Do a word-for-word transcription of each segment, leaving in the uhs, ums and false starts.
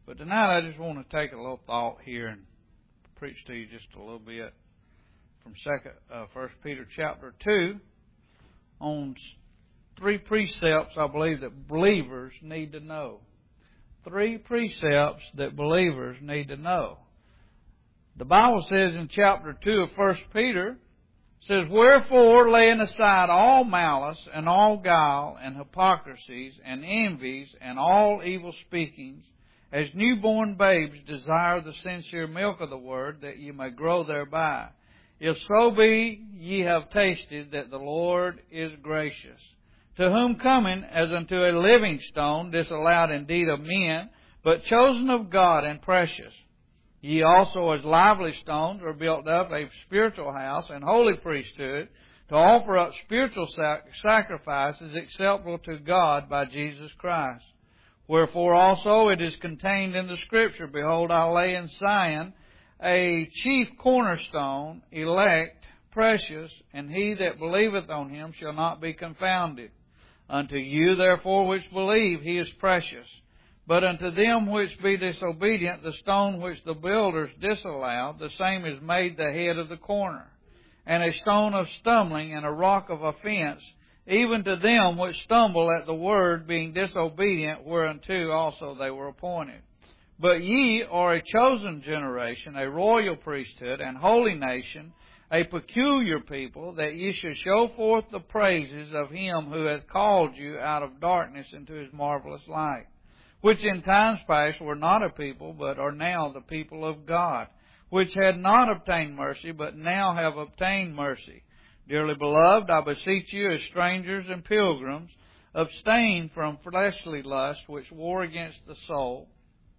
But tonight I just want to take a little thought here and preach to you just a little bit from Second, uh, First Peter chapter two on three precepts I believe that believers need to know. Three precepts that believers need to know. The Bible says in chapter two of First Peter, says, "Wherefore, laying aside all malice and all guile and hypocrisies and envies and all evil speakings, as newborn babes desire the sincere milk of the word, that ye may grow thereby. If so be ye have tasted that the Lord is gracious, to whom coming as unto a living stone, disallowed indeed of men, but chosen of God and precious. Ye also as lively stones are built up a spiritual house and holy priesthood, to offer up spiritual sac- sacrifices acceptable to God by Jesus Christ. Wherefore also it is contained in the Scripture, Behold, I lay in Zion a chief cornerstone, elect, precious, and he that believeth on him shall not be confounded. Unto you therefore which believe he is precious. But unto them which be disobedient, the stone which the builders disallowed, the same is made the head of the corner, and a stone of stumbling and a rock of offense, even to them which stumble at the word, being disobedient, whereunto also they were appointed. But ye are a chosen generation, a royal priesthood, and holy nation, a peculiar people, that ye should show forth the praises of him who hath called you out of darkness into his marvelous light, which in times past were not a people, but are now the people of God, which had not obtained mercy, but now have obtained mercy. Dearly beloved, I beseech you as strangers and pilgrims, abstain from fleshly lust which war against the soul,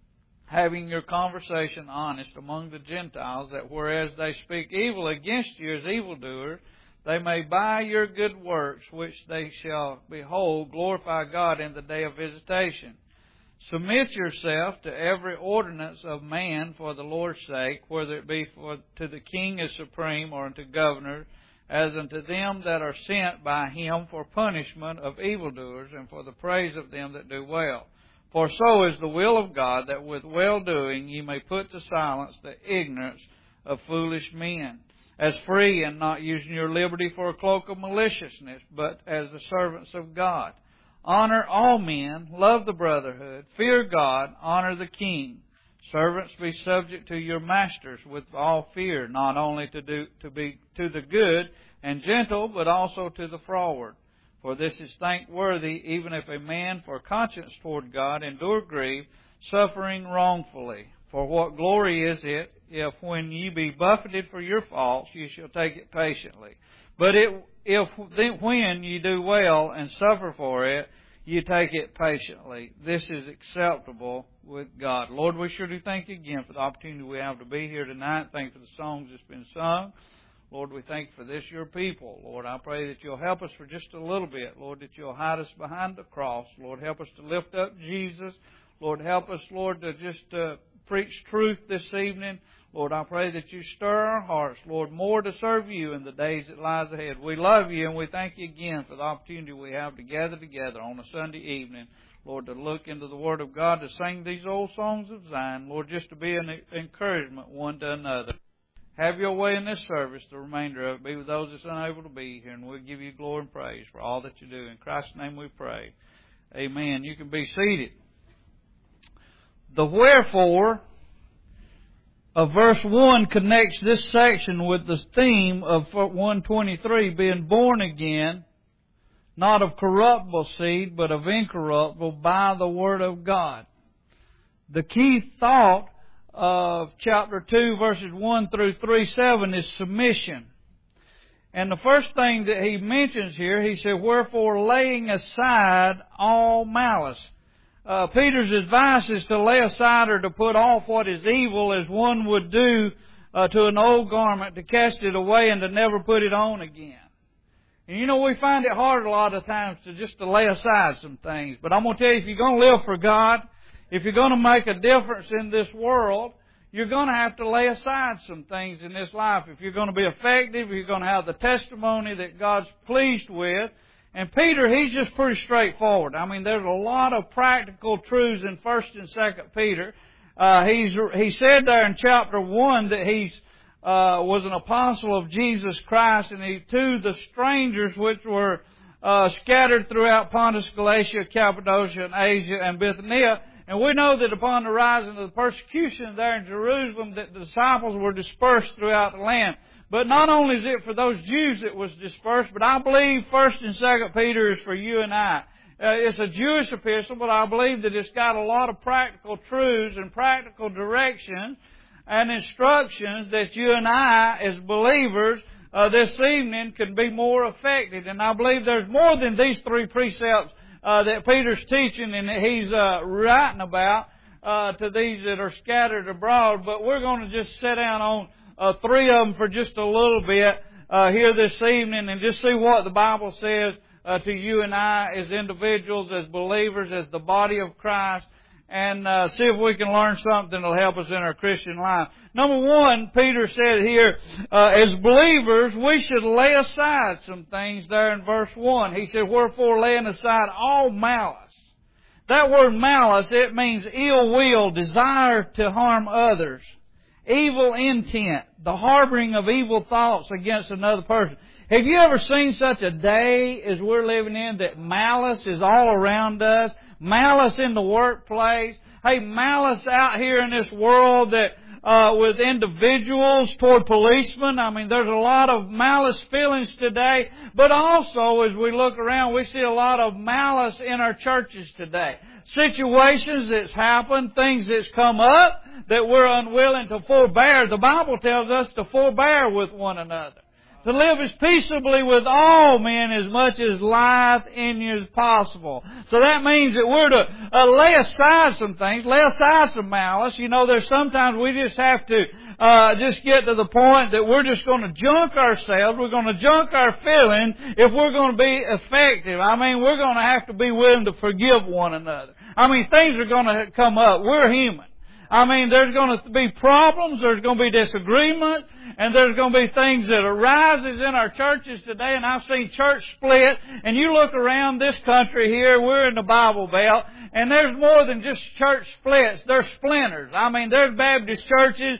having your conversation honest among the Gentiles, that whereas they speak evil against you as evildoers, they may by your good works, which they shall behold, glorify God in the day of visitation. Submit yourself to every ordinance of man for the Lord's sake, whether it be for to the king as supreme, or unto governors, as unto them that are sent by him for punishment of evildoers, and for the praise of them that do well. For so is the will of God, that with well-doing ye may put to silence the ignorance of foolish men, as free, and not using your liberty for a cloak of maliciousness, but as the servants of God. Honor all men, love the brotherhood, fear God, honor the king. Servants, be subject to your masters with all fear, not only to do to be to the good and gentle, but also to the froward. For this is thankworthy, even if a man for conscience toward God endure grief, suffering wrongfully. For what glory is it, if when ye be buffeted for your faults, ye shall take it patiently? But it, if when ye do well and suffer for it, you take it patiently. This is acceptable with God. Lord, we sure do thank you again for the opportunity we have to be here tonight. Thank you for the songs that's been sung. Lord, we thank you for this, your people. Lord, I pray that you'll help us for just a little bit. Lord, that you'll hide us behind the cross. Lord, help us to lift up Jesus. Lord, help us, Lord, to just uh, preach truth this evening. Lord, I pray that you stir our hearts, Lord, more to serve you in the days that lies ahead. We love you, and we thank you again for the opportunity we have to gather together on a Sunday evening, Lord, to look into the Word of God, to sing these old songs of Zion, Lord, just to be an encouragement one to another. Have your way in this service, the remainder of it. Be with those that's unable to be here, and we'll give you glory and praise for all that you do. In Christ's name we pray. Amen. You can be seated. The wherefore of verse one connects this section with the theme of one twenty-three, being born again, not of corruptible seed, but of incorruptible, by the Word of God. The key thought of chapter two, verses one through three, seven is submission. And the first thing that he mentions here, he said, wherefore laying aside all malice. Uh, Peter's advice is to lay aside or to put off what is evil, as one would do uh, to an old garment, to cast it away and to never put it on again. And you know, we find it hard a lot of times to just to lay aside some things. But I'm going to tell you, if you're going to live for God, if you're going to make a difference in this world, you're going to have to lay aside some things in this life. If you're going to be effective, if you're going to have the testimony that God's pleased with. And Peter, he's just pretty straightforward. I mean, there's a lot of practical truths in First and Second Peter. Uh, he's, he said there in chapter one that he's, uh, was an apostle of Jesus Christ, and he, to the strangers which were, uh, scattered throughout Pontus, Galatia, Cappadocia, and Asia, and Bithynia. And we know that upon the rising of the persecution there in Jerusalem, that the disciples were dispersed throughout the land. But not only is it for those Jews that was dispersed, but I believe First and Second Peter is for you and I. Uh, it's a Jewish epistle, but I believe that it's got a lot of practical truths and practical directions and instructions that you and I, as believers, uh, this evening can be more effective. And I believe there's more than these three precepts uh, that Peter's teaching and that he's uh, writing about uh, to these that are scattered abroad. But we're going to just sit down on uh, three of them for just a little bit uh, here this evening and just see what the Bible says Uh, to you and I as individuals, as believers, as the body of Christ, and uh, see if we can learn something that will help us in our Christian life. Number one, Peter said here, uh, as believers, we should lay aside some things there in verse one. He said, wherefore laying aside all malice. That word malice, it means ill will, desire to harm others, evil intent, the harboring of evil thoughts against another person. Have you ever seen such a day as we're living in that malice is all around us? Malice in the workplace. Hey, malice out here in this world that uh with individuals toward policemen. I mean, there's a lot of malice feelings today. But also, as we look around, we see a lot of malice in our churches today. Situations that's happened, things that's come up that we're unwilling to forbear. The Bible tells us to forbear with one another. To live as peaceably with all men as much as lieth in you as possible. So that means that we're to uh, lay aside some things, lay aside some malice. You know, there's sometimes we just have to uh just get to the point that we're just going to junk ourselves, we're going to junk our feelings if we're going to be effective. I mean, we're going to have to be willing to forgive one another. I mean, things are going to come up. We're human. I mean, there's going to be problems, there's going to be disagreements, and there's going to be things that arises in our churches today, and I've seen church split, and you look around this country here, we're in the Bible Belt, and there's more than just church splits, there's splinters. I mean, there's Baptist churches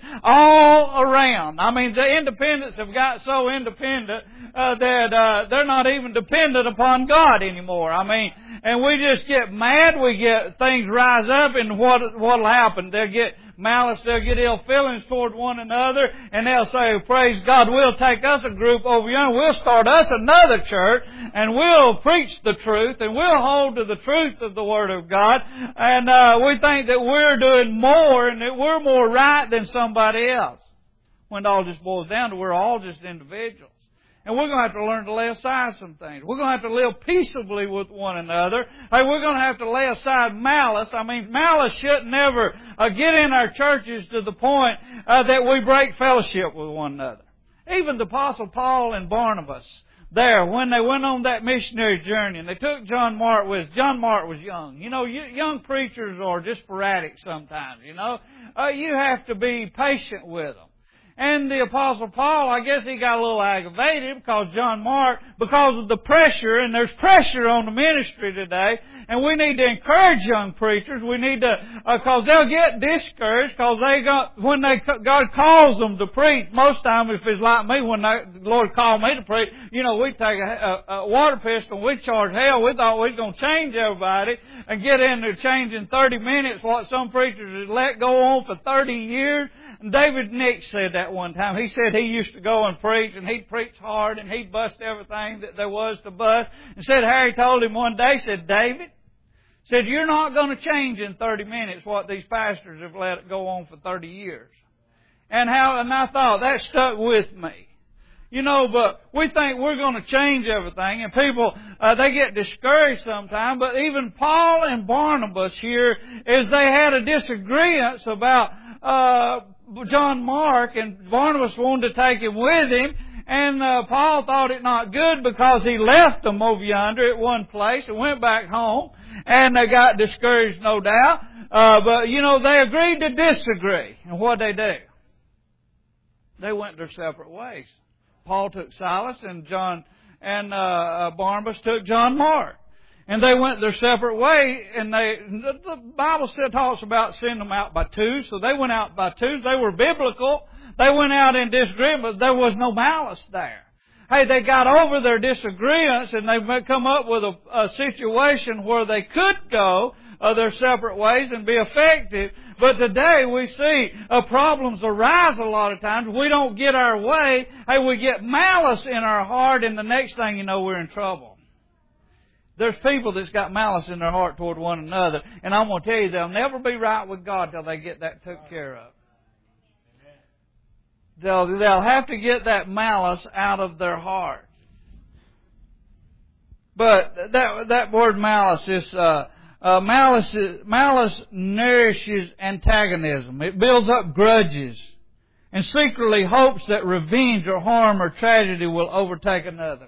all around. I mean, the independents have got so independent uh, that uh, they're not even dependent upon God anymore. I mean, and we just get mad, we get things rise up, and what what'll happen? They'll get malice, they'll get ill feelings toward one another, and they'll say, praise God, we'll take us a group over yonder, we'll start us another church, and we'll preach the truth, and we'll hold to the truth of the Word of God, and uh, we think that we're doing more, and that we're more right than somebody else. When it all just boils down to we're all just individuals. And we're going to have to learn to lay aside some things. We're going to have to live peaceably with one another. Hey, we're going to have to lay aside malice. I mean, malice should never uh, get in our churches to the point uh, that we break fellowship with one another. Even the Apostle Paul and Barnabas, there, when they went on that missionary journey, and they took John Mark with, John Mark was young. You know, young preachers are just sporadic sometimes, you know. Uh, you have to be patient with them. And the Apostle Paul, I guess he got a little aggravated because John Mark, because of the pressure, and there's pressure on the ministry today, and we need to encourage young preachers. We need to, because uh, they'll get discouraged because they got, when they, God calls them to preach, most time if it's like me, when they, the Lord called me to preach, you know, we take a, a, a water pistol and we charge hell. We thought we was going to change everybody and get in there change in thirty minutes what some preachers had let go on for thirty years. David Nix said that one time. He said he used to go and preach, and he'd preach hard, and he'd bust everything that there was to bust. And said Harry told him one day, said, David, said, you're not going to change in thirty minutes what these pastors have let it go on for thirty years. And how? And I thought, that stuck with me. You know, but we think we're going to change everything, and people, uh, they get discouraged sometimes. But even Paul and Barnabas here, as they had a disagreement about uh John Mark, and Barnabas wanted to take him with him, and uh, Paul thought it not good because he left them over yonder at one place and went back home, and they got discouraged, no doubt. Uh, but, you know, they agreed to disagree. And what did they do? They went their separate ways. Paul took Silas, and John and uh, Barnabas took John Mark. And they went their separate way, and they, the Bible still talks about sending them out by twos, so they went out by twos. They were biblical. They went out in disagreement, but there was no malice there. Hey, they got over their disagreements, and they've come up with a, a situation where they could go uh, their separate ways and be effective. But today we see uh, problems arise a lot of times. We don't get our way. Hey, we get malice in our heart, and the next thing you know, we're in trouble. There's people that's got malice in their heart toward one another. And I'm going to tell you, they'll never be right with God till they get that took care of. They'll, they'll have to get that malice out of their heart. But that, that word malice is, uh, uh, malice is, malice nourishes antagonism. It builds up grudges and secretly hopes that revenge or harm or tragedy will overtake another.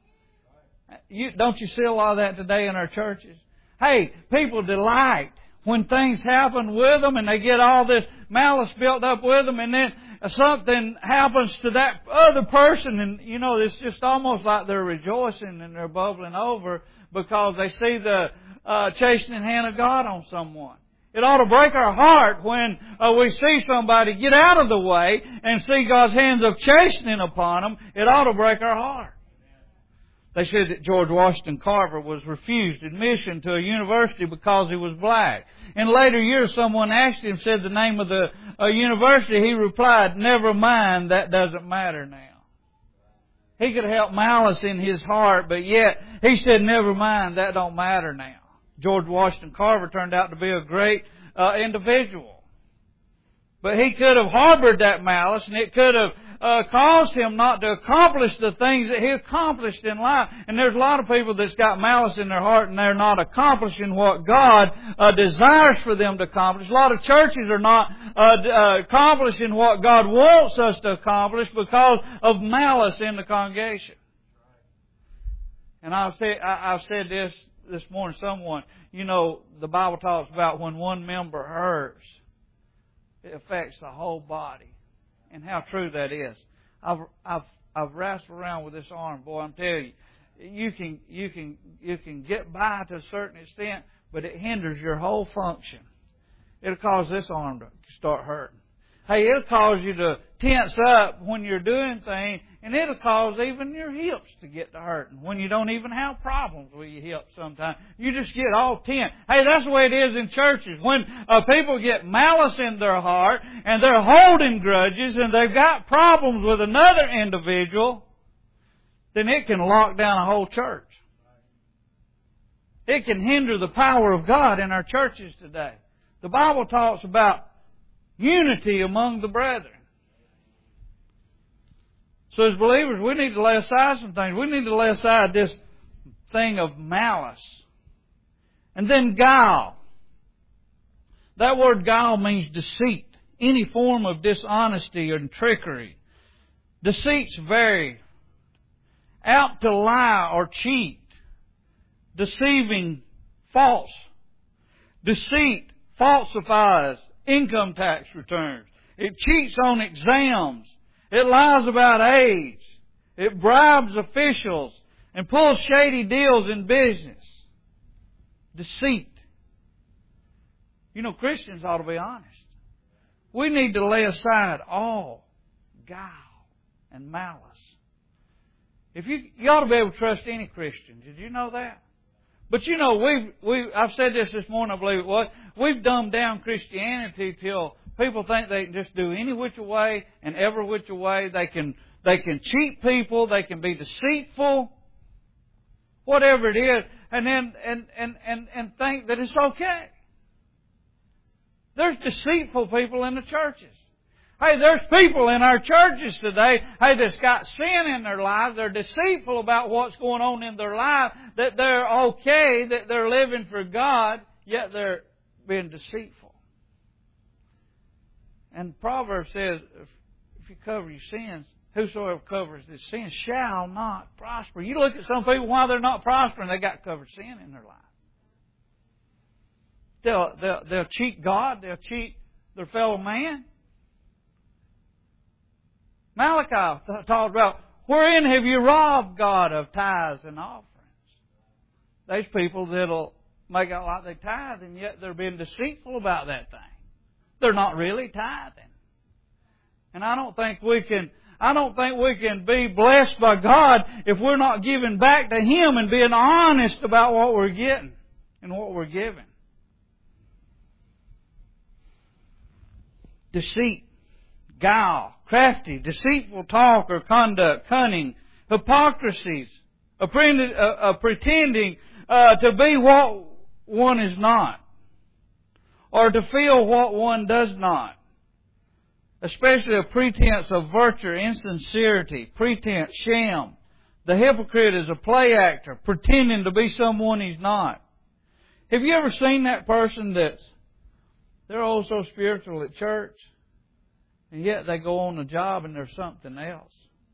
You, don't you see a lot of that today in our churches? Hey, people delight when things happen with them and they get all this malice built up with them, and then something happens to that other person, and you know, it's just almost like they're rejoicing and they're bubbling over because they see the uh, chastening hand of God on someone. It ought to break our heart when uh, we see somebody get out of the way and see God's hands of chastening upon them. It ought to break our heart. They said that George Washington Carver was refused admission to a university because he was black. In later years, someone asked him, said the name of the uh, university. He replied, "Never mind, that doesn't matter now." He could help malice in his heart, but yet he said, "Never mind, that don't matter now." George Washington Carver turned out to be a great uh, individual. But he could have harbored that malice, and it could have Uh, caused him not to accomplish the things that he accomplished in life. And there's a lot of people that's got malice in their heart and they're not accomplishing what God uh, desires for them to accomplish. A lot of churches are not uh, uh, accomplishing what God wants us to accomplish because of malice in the congregation. And I've said, I, I've said this this morning to someone, you know, the Bible talks about when one member hurts, it affects the whole body. And how true that is. I've I've I've wrestled around with this arm, boy. I'm telling you, you can you can you can get by to a certain extent, but it hinders your whole function. It'll cause this arm to start hurting. Hey, it'll cause you to tense up when you're doing things, and it'll cause even your hips to get to hurting when you don't even have problems with your hips sometimes. You just get all tense. Hey, that's the way it is in churches. When uh, people get malice in their heart and they're holding grudges and they've got problems with another individual, then it can lock down a whole church. It can hinder the power of God in our churches today. The Bible talks about unity among the brethren. So as believers, we need to lay aside some things. We need to lay aside this thing of malice. And then guile. That word guile means deceit. Any form of dishonesty or trickery. Deceits vary. Apt to lie or cheat. Deceiving, false. Deceit falsifies income tax returns. It cheats on exams. It lies about age. It bribes officials and pulls shady deals in business. Deceit. You know, Christians ought to be honest. We need to lay aside all guile and malice. If you, you ought to be able to trust any Christian. Did you know that? But you know, we've, we I've said this this morning, I believe it was. We've dumbed down Christianity till people think they can just do any which way and every which way. They can, they can cheat people. They can be deceitful. Whatever it is. And then, and, and, and, and think that it's okay. There's deceitful people in the churches. Hey, there's people in our churches today, hey, that's got sin in their lives. They're deceitful about what's going on in their life, that they're okay, that they're living for God, yet they're being deceitful. And Proverbs says, if, if you cover your sins, whosoever covers his sins shall not prosper. You look at some people, why they're not prospering, they got covered sin in their life. They'll, they'll, they'll cheat God, they'll cheat their fellow man. Malachi talked about, wherein have you robbed God of tithes and offerings? There's people that'll make out like they tithe, and yet they're being deceitful about that thing. They're not really tithing. And I don't think we can, I don't think we can be blessed by God if we're not giving back to Him and being honest about what we're getting and what we're giving. Deceit, guile, crafty, deceitful talk or conduct, cunning, hypocrisies, a pretending, a, a pretending uh, to be what one is not, or to feel what one does not. Especially a pretense of virtue, insincerity, pretense, sham. The hypocrite is a play actor, pretending to be someone he's not. Have you ever seen that person that's, they're all so spiritual at church, and yet they go on the job and they're something else?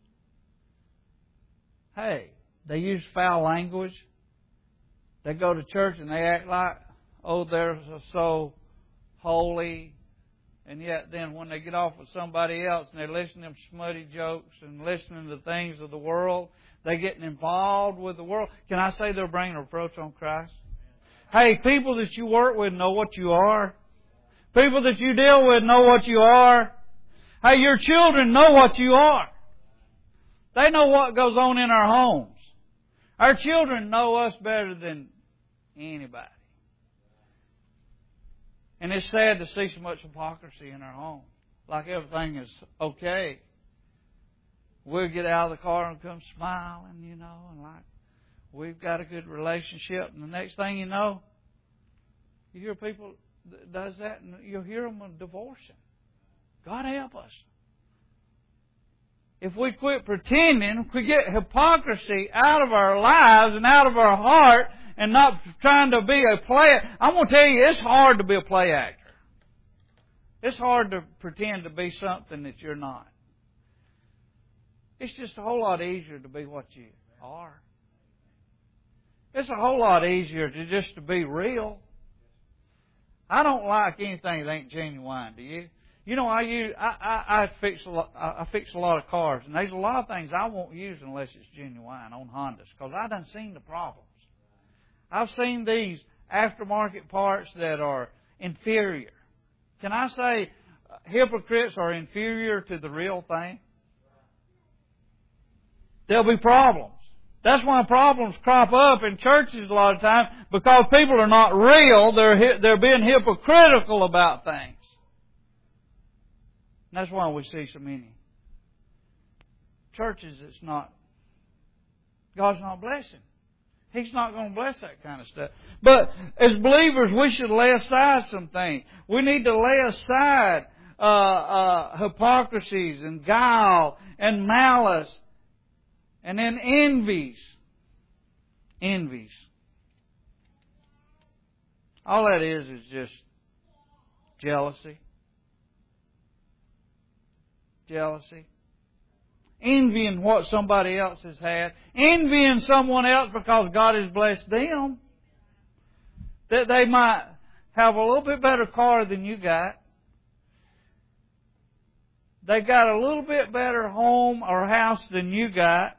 Hey, they use foul language. They go to church and they act like, oh, they're so holy. And yet then when they get off with somebody else and they're listening to them smutty jokes and listening to things of the world, they're getting involved with the world. Can I say they're bringing a reproach on Christ? Hey, people that you work with know what you are. People that you deal with know what you are. Hey, your children know what you are. They know what goes on in our homes. Our children know us better than anybody. And it's sad to see so much hypocrisy in our home. Like everything is okay. We'll get out of the car and come smiling, you know, and like we've got a good relationship. And the next thing you know, you hear people that does that and you'll hear them divorcing. God help us. If we quit pretending, if we get hypocrisy out of our lives and out of our heart and not trying to be a play, I'm going to tell you, it's hard to be a play actor. It's hard to pretend to be something that you're not. It's just a whole lot easier to be what you are. It's a whole lot easier to just to be real. I don't like anything that ain't genuine, do you? You know, I use I, I, I fix a lot, I fix a lot of cars, and there's a lot of things I won't use unless it's genuine on Hondas, because I done seen the problems. I've seen these aftermarket parts that are inferior. Can I say hypocrites are inferior to the real thing? There'll be problems. That's why problems crop up in churches a lot of times, because people are not real. They're they're being hypocritical about things. And that's why we see so many churches that's not, God's not blessing. He's not going to bless that kind of stuff. But as believers, we should lay aside some things. We need to lay aside uh, uh, hypocrisies and guile and malice and then envies. Envies. All that is is just jealousy. Jealousy. Envying what somebody else has had. Envying someone else because God has blessed them. That they might have a little bit better car than you got. They got a little bit better home or house than you got.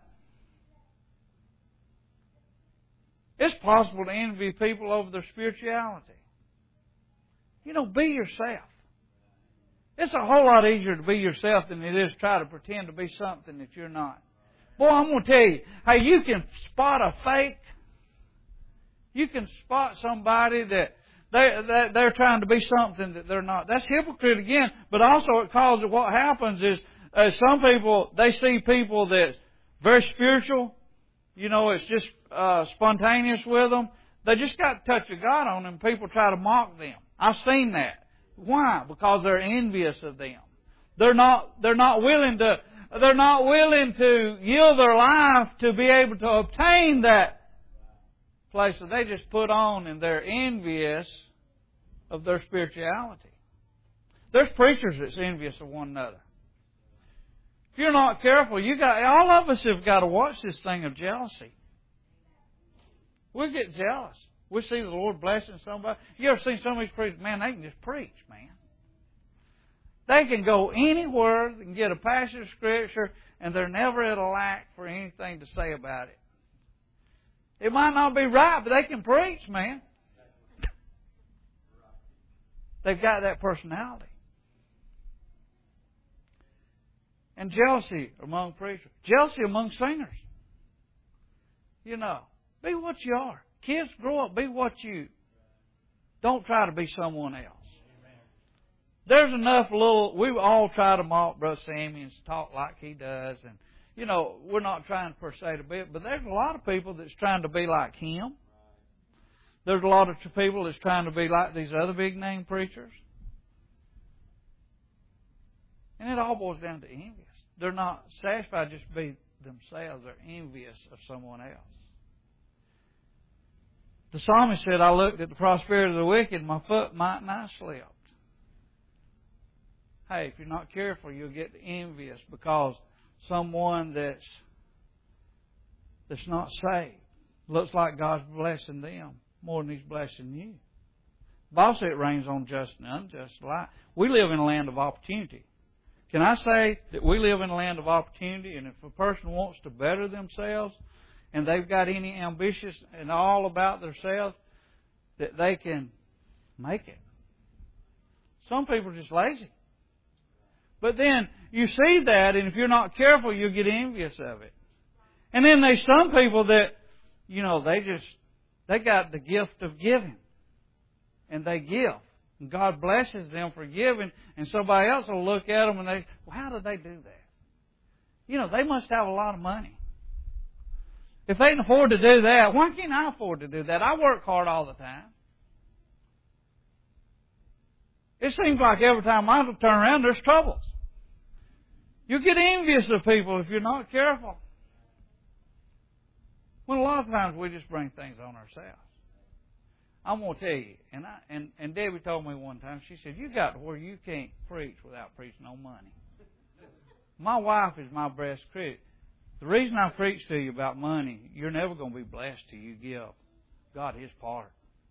It's possible to envy people over their spirituality. You know, be yourself. It's a whole lot easier to be yourself than it is to try to pretend to be something that you're not. Boy, I'm going to tell you, hey, you can spot a fake. You can spot somebody that they, that they're trying to be something that they're not. That's hypocrite again, but also it causes, what happens is uh, some people, they see people that's very spiritual. You know, it's just uh, spontaneous with them. They just got a touch of God on them. People try to mock them. I've seen that. Why? Because they're envious of them. They're not, they're not willing to, they're not willing to yield their life to be able to obtain that place that they just put on, and they're envious of their spirituality. There's preachers that's envious of one another. If you're not careful, you got, all of us have got to watch this thing of jealousy. We'll get jealous. We see the Lord blessing somebody. You ever seen some of these preachers? Man, they can just preach, man. They can go anywhere, they can get a passage of Scripture, and they're never at a lack for anything to say about it. It might not be right, but they can preach, man. They've got that personality. And jealousy among preachers. Jealousy among singers. You know, be what you are. Kids, grow up, be what you. Don't try to be someone else. There's enough little, we all try to mock Brother Sammy and talk like he does. And, you know, we're not trying per se to be it, but there's a lot of people that's trying to be like him. There's a lot of people that's trying to be like these other big name preachers. And it all boils down to envious. They're not satisfied just to be themselves. They're envious of someone else. The psalmist said, I looked at the prosperity of the wicked, my foot might not slip. Hey, if you're not careful, you'll get envious because someone that's that's not saved looks like God's blessing them more than He's blessing you. The Bible says it rains on just and unjust alike. We live in a land of opportunity. Can I say that we live in a land of opportunity, and if a person wants to better themselves and they've got any ambitious and all about themselves, that they can make it. Some people are just lazy. But then you see that, and if you're not careful, you'll get envious of it. And then there's some people that, you know, they just, they got the gift of giving. And they give. And God blesses them for giving. And somebody else will look at them and they, well, how did they do that? You know, they must have a lot of money. If they can afford to do that, why can't I afford to do that? I work hard all the time. It seems like every time I turn around, there's troubles. You get envious of people if you're not careful. When a lot of times we just bring things on ourselves. I'm going to tell you, and I and, and Debbie told me one time, she said, you got to where you can't preach without preaching on money. My wife is my best critic. The reason I preach to you about money, you're never going to be blessed till you give God His part.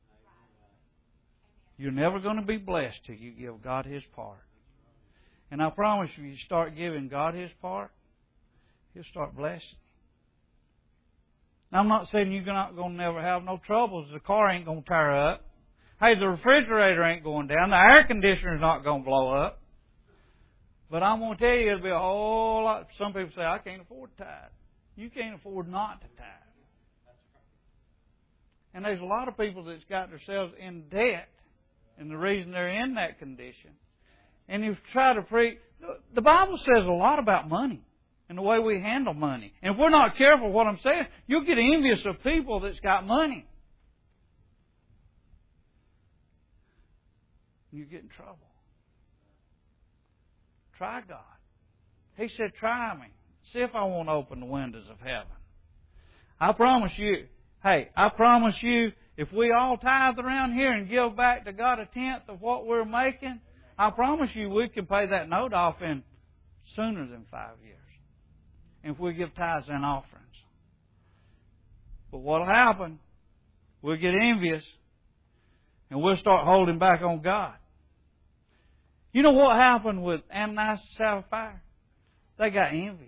You're never going to be blessed till you give God His part. And I promise you, you start giving God His part, He'll start blessing you. Now, I'm not saying you're not going to never have no troubles. The car ain't going to tear up. Hey, the refrigerator ain't going down. The air conditioner's not going to blow up. But I'm going to tell you, it'll be a whole lot. Some people say, I can't afford to tithe. You can't afford not to tithe. And there's a lot of people that's got themselves in debt. And the reason they're in that condition. And you try to preach. The Bible says a lot about money and the way we handle money. And if we're not careful what I'm saying, you'll get envious of people that's got money. You get in trouble. Try God. He said, try me. See if I won't open the windows of heaven. I promise you, hey, I promise you, if we all tithe around here and give back to God a tenth of what we're making, I promise you we can pay that note off in sooner than five years. If we give tithes and offerings. But what will happen, we'll get envious and we'll start holding back on God. You know what happened with Ananias and Sapphira? They got envious.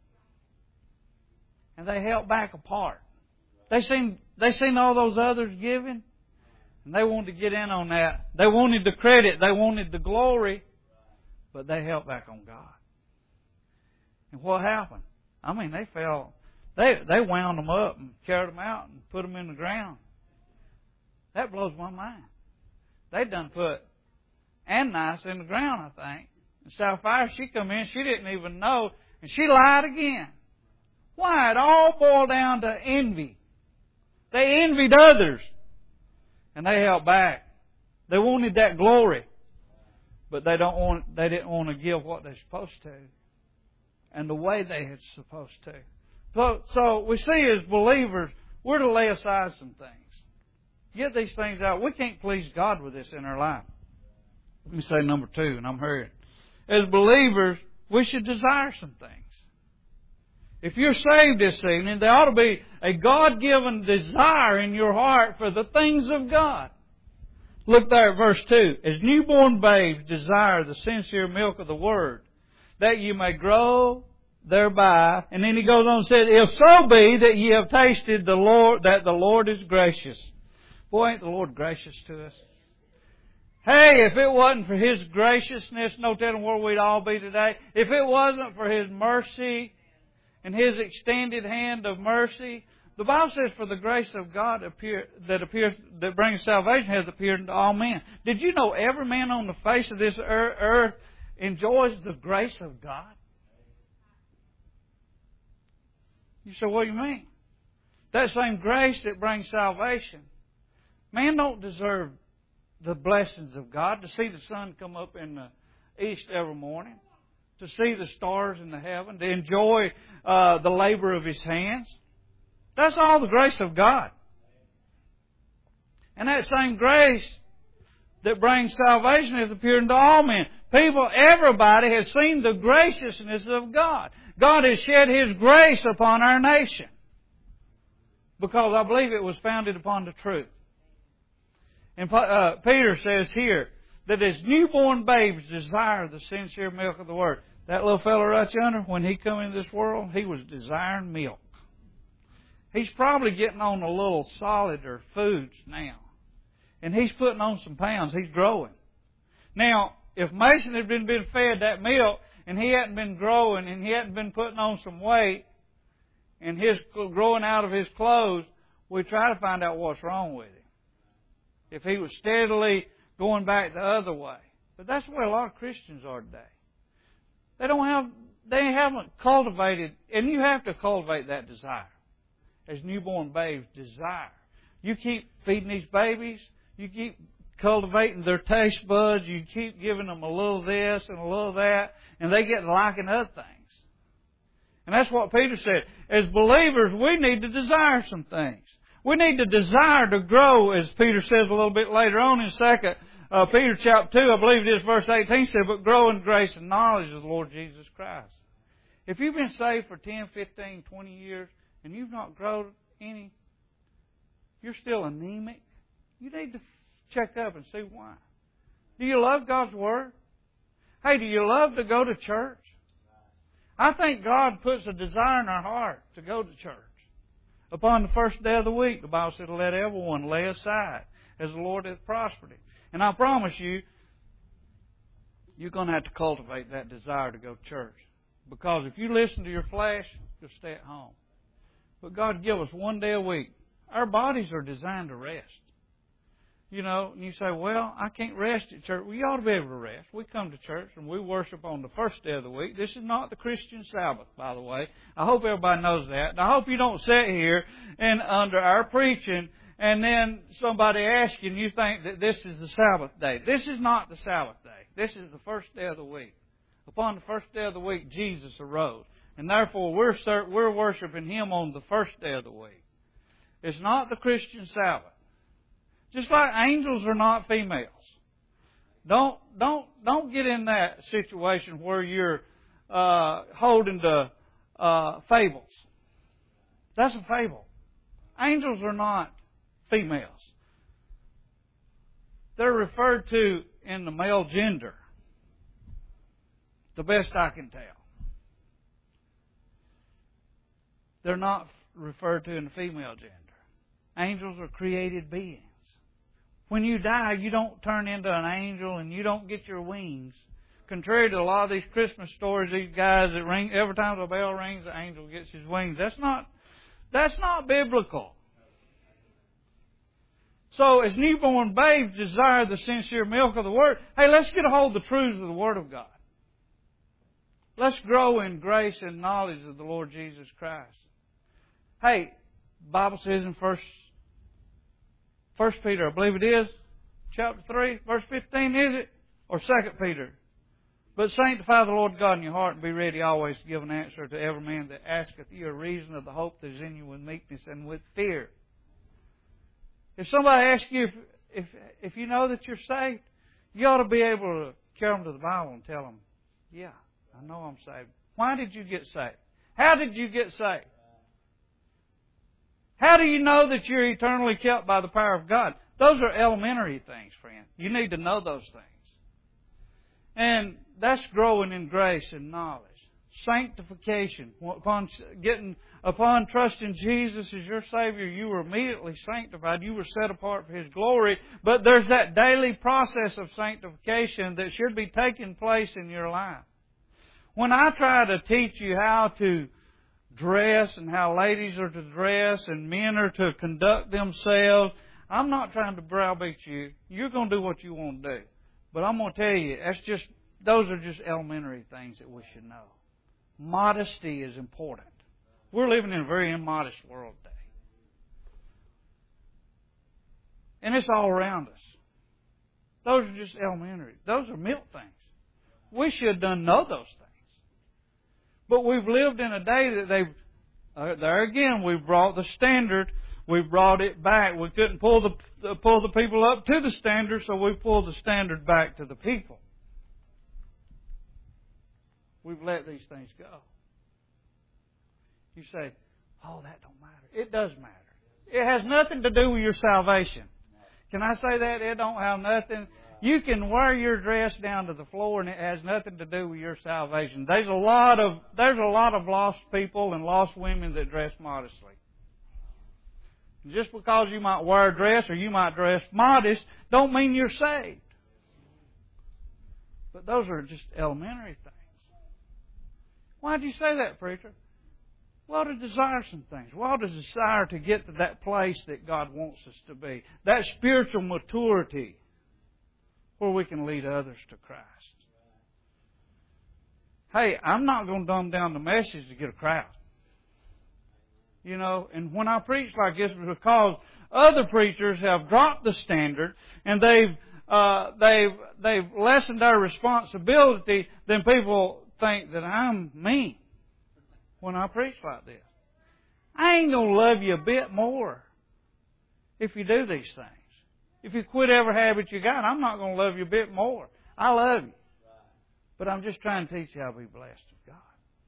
And they held back apart. They seen, they seen all those others giving. And they wanted to get in on that. They wanted the credit. They wanted the glory. But they held back on God. And what happened? I mean, they fell. They, they wound them up and carried them out and put them in the ground. That blows my mind. They done put Ananias in the ground, I think. And Sapphira, she come in, she didn't even know, and she lied again. Why? It all boiled down to envy. They envied others. And they held back. They wanted that glory. But they don't want they didn't want to give what they're supposed to. And the way they had supposed to. So, so we see as believers, we're to lay aside some things. Get these things out. We can't please God with this in our life. Let me say number two, and I'm hurrying. As believers, we should desire some things. If you're saved this evening, there ought to be a God-given desire in your heart for the things of God. Look there at verse two. As newborn babes desire the sincere milk of the Word, that you may grow thereby. And then he goes on and said, if so be that ye have tasted the Lord, that the Lord is gracious. Boy, ain't the Lord gracious to us. Hey, if it wasn't for His graciousness, no telling where we'd all be today. If it wasn't for His mercy and His extended hand of mercy, the Bible says, for the grace of God appear, that appears, that brings salvation has appeared unto all men. Did you know every man on the face of this earth enjoys the grace of God? You say, what do you mean? That same grace that brings salvation. Man don't deserve the blessings of God, to see the sun come up in the east every morning, to see the stars in the heaven, to enjoy uh, the labor of His hands. That's all the grace of God. And that same grace that brings salvation has appeared unto all men. People, everybody has seen the graciousness of God. God has shed His grace upon our nation, because I believe it was founded upon the truth. And uh, Peter says here that as newborn babes desire the sincere milk of the Word. That little fellow right yonder, when he come into this world, he was desiring milk. He's probably getting on a little solider foods now. And he's putting on some pounds. He's growing. Now, if Mason had been, been fed that milk and he hadn't been growing and he hadn't been putting on some weight and his growing out of his clothes, we try to find out what's wrong with him. If he was steadily going back the other way. But that's the way a lot of Christians are today. They don't have, they haven't cultivated, and you have to cultivate that desire. As newborn babes desire. You keep feeding these babies, you keep cultivating their taste buds, you keep giving them a little this and a little that, and they get liking other things. And that's what Peter said. As believers, we need to desire some things. We need to desire to grow, as Peter says a little bit later on in Second uh, Peter chapter two, I believe it is verse eighteen, said, but grow in grace and knowledge of the Lord Jesus Christ. If you've been saved for ten, fifteen, twenty years, and you've not grown any, you're still anemic, you need to check up and see why. Do you love God's Word? Hey, do you love to go to church? I think God puts a desire in our heart to go to church. Upon the first day of the week, the Bible said, let everyone lay aside as the Lord hath prospered him. And I promise you, you're going to have to cultivate that desire to go to church. Because if you listen to your flesh, you'll stay at home. But God give us one day a week. Our bodies are designed to rest. You know, and you say, well, I can't rest at church. Well, you ought to be able to rest. We come to church and we worship on the first day of the week. This is not the Christian Sabbath, by the way. I hope everybody knows that. And I hope you don't sit here and under our preaching and then somebody asks you and you think that this is the Sabbath day. This is not the Sabbath day. This is the first day of the week. Upon the first day of the week, Jesus arose. And therefore, we're, we're worshiping Him on the first day of the week. It's not the Christian Sabbath. Just like angels are not females. Don't don't don't get in that situation where you're uh, holding to uh, fables. That's a fable. Angels are not females. They're referred to in the male gender. The best I can tell. They're not referred to in the female gender. Angels are created beings. When you die, you don't turn into an angel and you don't get your wings. Contrary to a lot of these Christmas stories, these guys that ring, every time the bell rings, the angel gets his wings. That's not, that's not biblical. So as newborn babes desire the sincere milk of the Word, hey, let's get a hold of the truths of the Word of God. Let's grow in grace and knowledge of the Lord Jesus Christ. Hey, the Bible says in First First Peter, I believe it is, chapter three, verse fifteen, is it? Or Second Peter. But sanctify the Lord God in your heart and be ready always to give an answer to every man that asketh you a reason of the hope that is in you with meekness and with fear. If somebody asks you if, if, if you know that you're saved, you ought to be able to carry them to the Bible and tell them, yeah, I know I'm saved. Why did you get saved? How did you get saved? How do you know that you're eternally kept by the power of God? Those are elementary things, friend. You need to know those things. And that's growing in grace and knowledge. sanctification. Upon getting, upon trusting Jesus as your Savior, you were immediately sanctified. You were set apart for His glory. But there's that daily process of sanctification that should be taking place in your life. When I try to teach you how to dress and how ladies are to dress and men are to conduct themselves, I'm not trying to browbeat you. You're going to do what you want to do. But I'm going to tell you, that's just, those are just elementary things that we should know. Modesty is important. We're living in a very immodest world today. And it's all around us. Those are just elementary. Those are milk things. We should have done know those things. But we've lived in a day that they've, uh, there again, we've brought the standard, we've brought it back. We couldn't pull the, uh, pull the people up to the standard, so we pulled the standard back to the people. We've let these things go. You say, oh, that don't matter. It does matter. It has nothing to do with your salvation. Can I say that? It don't have nothing. You can wear your dress down to the floor and it has nothing to do with your salvation. There's a lot of, there's a lot of lost people and lost women that dress modestly. Just because you might wear a dress or you might dress modest don't mean you're saved. But those are just elementary things. Why did you say that, preacher? Well, to desire some things. Well, to desire to get to that place that God wants us to be. That spiritual maturity where we can lead others to Christ. Hey, I'm not going to dumb down the message to get a crowd. You know, and when I preach like this, it's because other preachers have dropped the standard and they've uh, they've they've lessened their responsibility. Then people think that I'm mean when I preach like this. I ain't going to love you a bit more if you do these things. If you quit every habit you got, I'm not going to love you a bit more. I love you. But I'm just trying to teach you how to be blessed of God.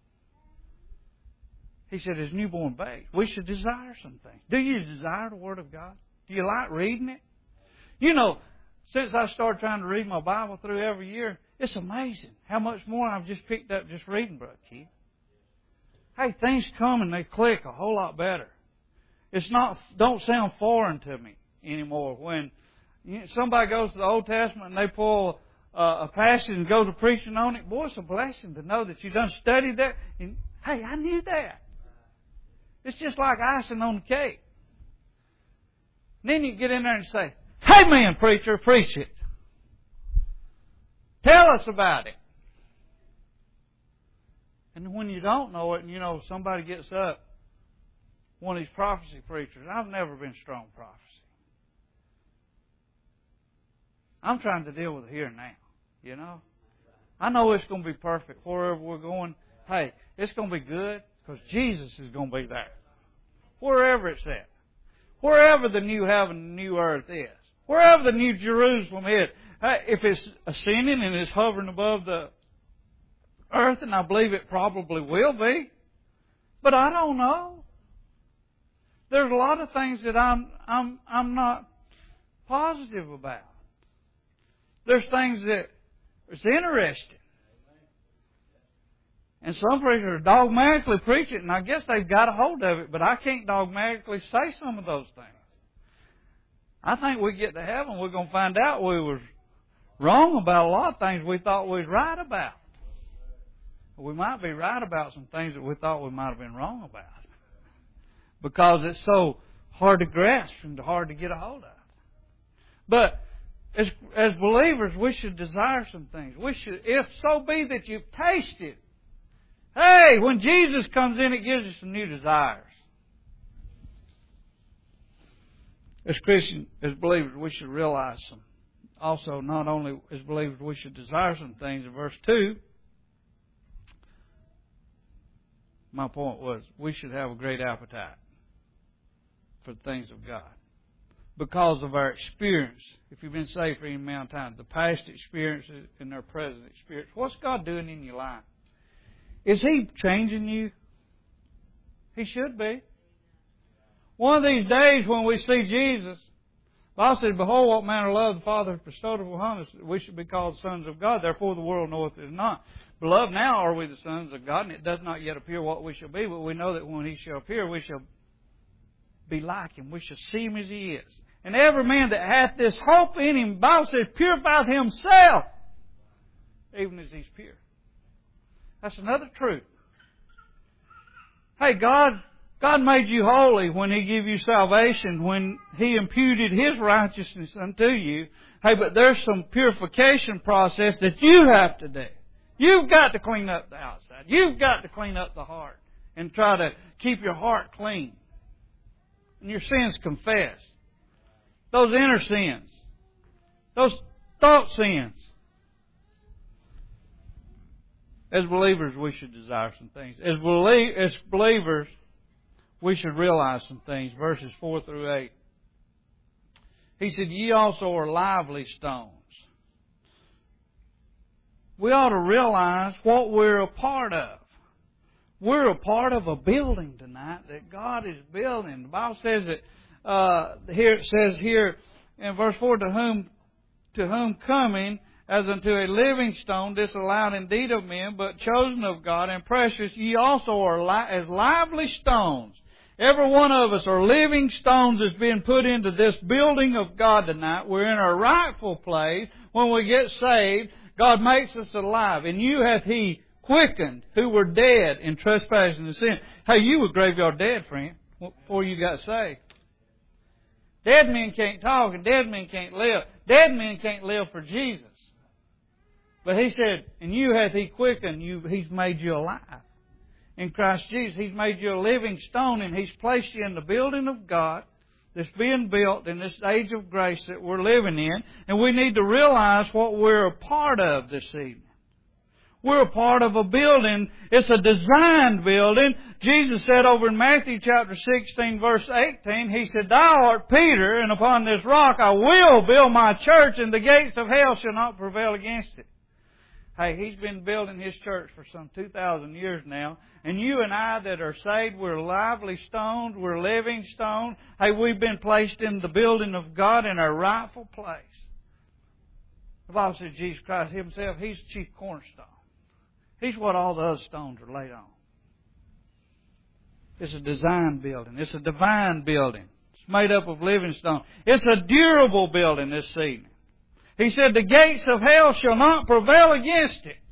He said, as newborn babes, we should desire some things. Do you desire the Word of God? Do you like reading it? You know, since I started trying to read my Bible through every year, it's amazing how much more I've just picked up just reading, Brother Keith. Hey, things come and they click a whole lot better. It's not, don't sound foreign to me anymore. When somebody goes to the Old Testament and they pull uh, a passage and go to preaching on it, boy, it's a blessing to know that you done studied that. And, hey, I knew that. It's just like icing on the cake. And then you get in there and say, hey man, preacher, preach it. Tell us about it. And when you don't know it, and you know, somebody gets up, one of these prophecy preachers, I've never been strong prophecy. I'm trying to deal with it here and now, you know. I know it's going to be perfect wherever we're going. Hey, it's going to be good because Jesus is going to be there. Wherever it's at. Wherever the new heaven and new earth is. Wherever the new Jerusalem is. Hey, if it's ascending and it's hovering above the earth, and I believe it probably will be, but I don't know. There's a lot of things that I'm I'm I'm not positive about. There's things that it's interesting. And some preachers dogmatically preach it, and I guess they've got a hold of it, but I can't dogmatically say some of those things. I think we get to heaven, we're going to find out we was wrong about a lot of things we thought we was right about. We might be right about some things that we thought we might have been wrong about. Because it's so hard to grasp and hard to get a hold of. But as, as believers, we should desire some things. We should, if so be that you've tasted. Hey, when Jesus comes in, it gives us some new desires. As Christians, as believers, we should realize some. Also, not only as believers, we should desire some things. In verse two, my point was, we should have a great appetite for the things of God. Because of our experience, if you've been saved for any amount of time, the past experiences and their present experience, what's God doing in your life? Is He changing you? He should be. One of these days when we see Jesus, The Bible says, behold, what manner of love the Father has bestowed upon us, that we should be called sons of God. Therefore the world knoweth it not. Beloved, now are we the sons of God, and it does not yet appear what we shall be, but we know that when He shall appear, we shall be like Him. We shall see Him as He is. And every man that hath this hope in Him, the Bible says, purifieth himself, even as He's pure. That's another truth. Hey, God, God made you holy when He gave you salvation, when He imputed His righteousness unto you. Hey, but there's some purification process that you have to do. You've got to clean up the outside. You've got to clean up the heart and try to keep your heart clean. And your sins confessed. Those inner sins. Those thought sins. As believers, we should desire some things. As, belie- as believers, we should realize some things. Verses four through eight. He said, ye also are lively stones. We ought to realize what we're a part of. We're a part of a building tonight that God is building. The Bible says that, uh, here it says here in verse four, to whom, to whom coming as unto a living stone, disallowed indeed of men, but chosen of God and precious, ye also are li- as lively stones. Every one of us are living stones that's being put into this building of God tonight. We're in our rightful place. When we get saved, God makes us alive. And you hath He quickened who were dead in trespass and sin. Hey, you were graveyard dead, friend, before you got saved. Dead men can't talk and dead men can't live. Dead men can't live for Jesus. But He said, and you hath He quickened, you, He's made you alive. In Christ Jesus, He's made you a living stone, and He's placed you in the building of God that's being built in this age of grace that we're living in. And we need to realize what we're a part of this evening. We're a part of a building. It's a designed building. Jesus said over in Matthew chapter sixteen, verse eighteen, He said, thou art Peter, and upon this rock I will build my church, and the gates of hell shall not prevail against it. Hey, He's been building His church for some two thousand years now. And you and I that are saved, we're lively stones, we're living stones. Hey, we've been placed in the building of God in our rightful place. The Bible says Jesus Christ Himself, He's the chief cornerstone. He's what all the other stones are laid on. It's a design building. It's a divine building. It's made up of living stones. It's a durable building this evening. He said, the gates of hell shall not prevail against it.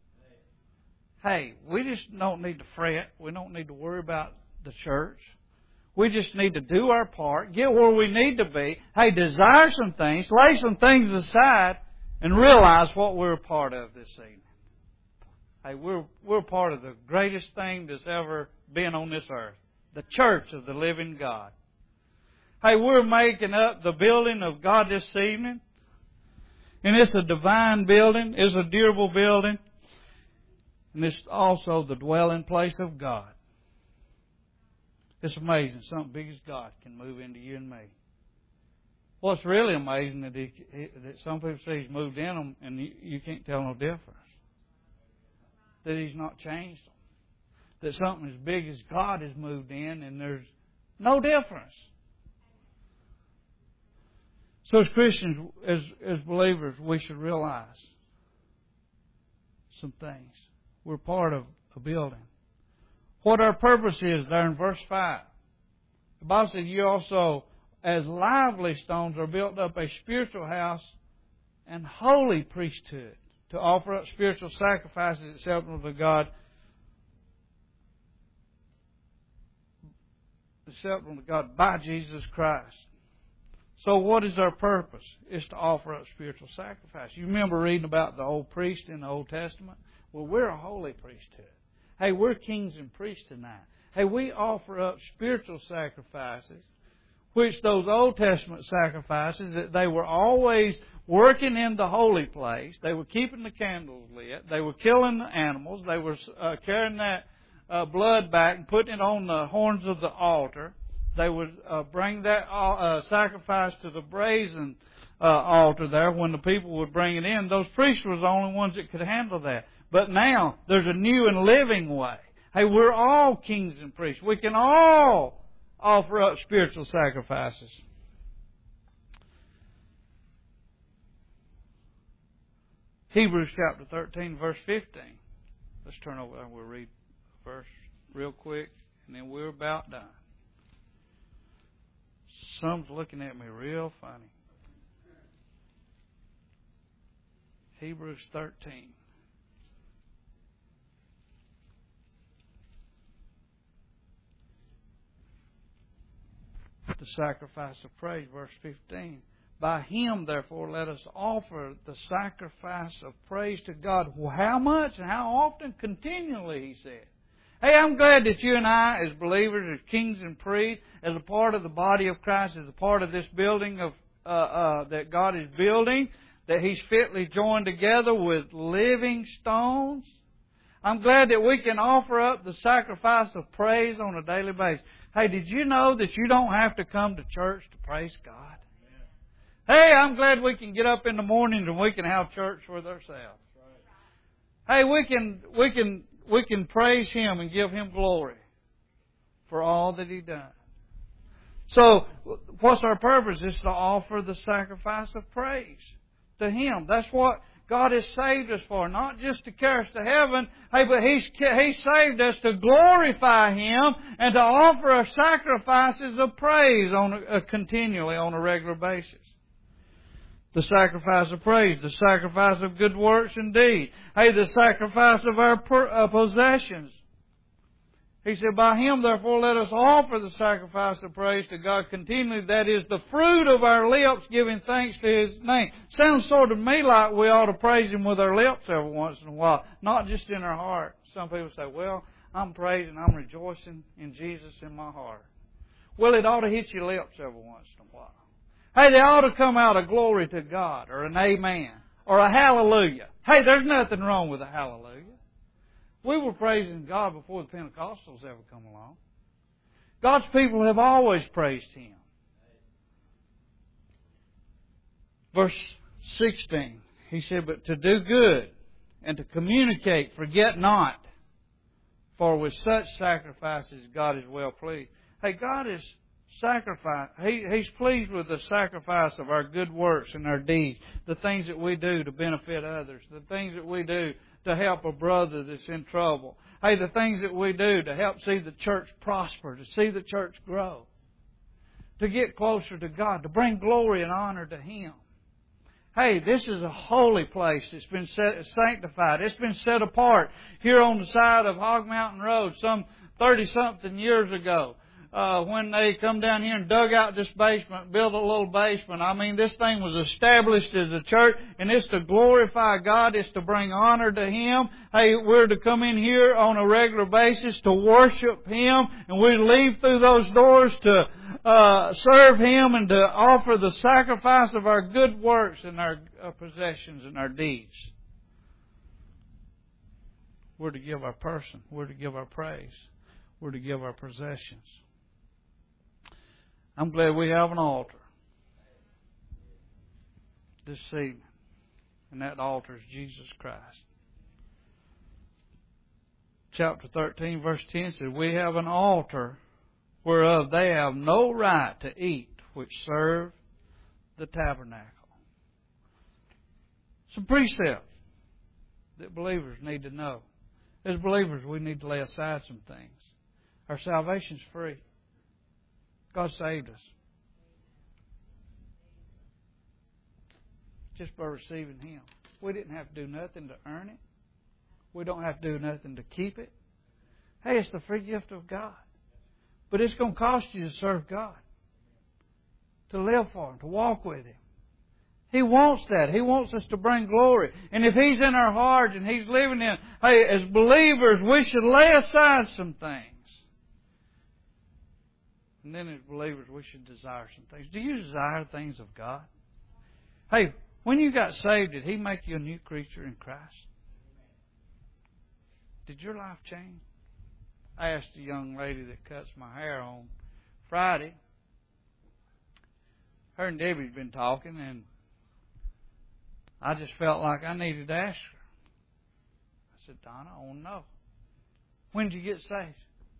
Hey, we just don't need to fret. We don't need to worry about the church. We just need to do our part, get where we need to be. Hey, desire some things, lay some things aside, and realize what we're a part of this evening. Hey, we're, we're part of the greatest thing that's ever been on this earth. The church of the living God. Hey, we're making up the building of God this evening. And it's a divine building. It's a durable building. And it's also the dwelling place of God. It's amazing. Something big as God can move into you and me. What's really amazing is that, he, that some people say He's moved in them and you, you can't tell no difference. That He's not changed them. That something as big as God has moved in and there's no difference. So as Christians, as, as believers, we should realize some things. We're part of a building. What our purpose is there in verse five. The Bible says, you also, as lively stones, are built up a spiritual house and holy priesthood, to offer up spiritual sacrifices acceptable to God, acceptable to God by Jesus Christ. So what is our purpose? It's to offer up spiritual sacrifice. You remember reading about the old priest in the Old Testament? Well, we're a holy priesthood. Hey, we're kings and priests tonight. Hey, we offer up spiritual sacrifices, which those Old Testament sacrifices, that they were always working in the holy place. They were keeping the candles lit. They were killing the animals. They were uh, carrying that uh, blood back and putting it on the horns of the altar. They would uh, bring that uh, sacrifice to the brazen uh, altar there when the people would bring it in. Those priests were the only ones that could handle that. But now there's a new and living way. Hey, we're all kings and priests. We can all offer up spiritual sacrifices. Hebrews chapter thirteen, verse fifteen. Let's turn over and we'll read a verse real quick, and then we're about done. Some's looking at me real funny. Hebrews thirteen. The sacrifice of praise, verse fifteen. By Him, therefore, let us offer the sacrifice of praise to God. Well, how much and how often? Continually, He said. Hey, I'm glad that you and I, as believers, as kings and priests, as a part of the body of Christ, as a part of this building of uh, uh, that God is building, that He's fitly joined together with living stones. I'm glad that we can offer up the sacrifice of praise on a daily basis. Hey, did you know that you don't have to come to church to praise God? Hey, I'm glad we can get up in the mornings and we can have church with ourselves. Hey, we can we can we can praise Him and give Him glory for all that He done. So, what's our purpose? It's to offer the sacrifice of praise to Him. That's what God has saved us for, not just to carry us to heaven. Hey, but He's He saved us to glorify Him and to offer us sacrifices of praise on a, continually on a regular basis. The sacrifice of praise, the sacrifice of good works and deeds. Hey, the sacrifice of our uh, possessions. He said, by Him, therefore, let us offer the sacrifice of praise to God continually. That is the fruit of our lips, giving thanks to His name. Sounds sort of to me like we ought to praise Him with our lips every once in a while, not just in our heart. Some people say, well, I'm praising, I'm rejoicing in Jesus in my heart. Well, it ought to hit your lips every once in a while. Hey, they ought to come out a glory to God, or an amen, or a hallelujah. Hey, there's nothing wrong with a hallelujah. We were praising God before the Pentecostals ever come along. God's people have always praised Him. Verse sixteen, He said, but to do good and to communicate, forget not, for with such sacrifices God is well pleased. Hey, God is sacrifice. He, he's pleased with the sacrifice of our good works and our deeds, the things that we do to benefit others, the things that we do to help a brother that's in trouble. Hey, the things that we do to help see the church prosper, to see the church grow, to get closer to God, to bring glory and honor to Him. Hey, this is a holy place. It's been set, sanctified. It's been set apart here on the side of Hog Mountain Road some thirty-something years ago. Uh, when they come down here and dug out this basement, built a little basement. I mean, this thing was established as a church, and it's to glorify God. It's to bring honor to Him. Hey, we're to come in here on a regular basis to worship Him, and we leave through those doors to uh, serve Him and to offer the sacrifice of our good works and our uh, possessions and our deeds. We're to give our person. We're to give our praise. We're to give our possessions. I'm glad we have an altar this evening. And that altar is Jesus Christ. Chapter thirteen, verse ten says, we have an altar whereof they have no right to eat, which serve the tabernacle. Some precepts that believers need to know. As believers, we need to lay aside some things. Our salvation's free. God saved us. Just by receiving Him. We didn't have to do nothing to earn it. We don't have to do nothing to keep it. Hey, it's the free gift of God. But it's going to cost you to serve God. To live for Him. To walk with Him. He wants that. He wants us to bring glory. And if He's in our hearts and He's living in, hey, as believers, we should lay aside some things. And then as believers, we should desire some things. Do you desire things of God? Hey, when you got saved, did He make you a new creature in Christ? Did your life change? I asked a young lady that cuts my hair on Friday. Her and Debbie's been talking, and I just felt like I needed to ask her. I said, Donna, I want to know. When did you get saved?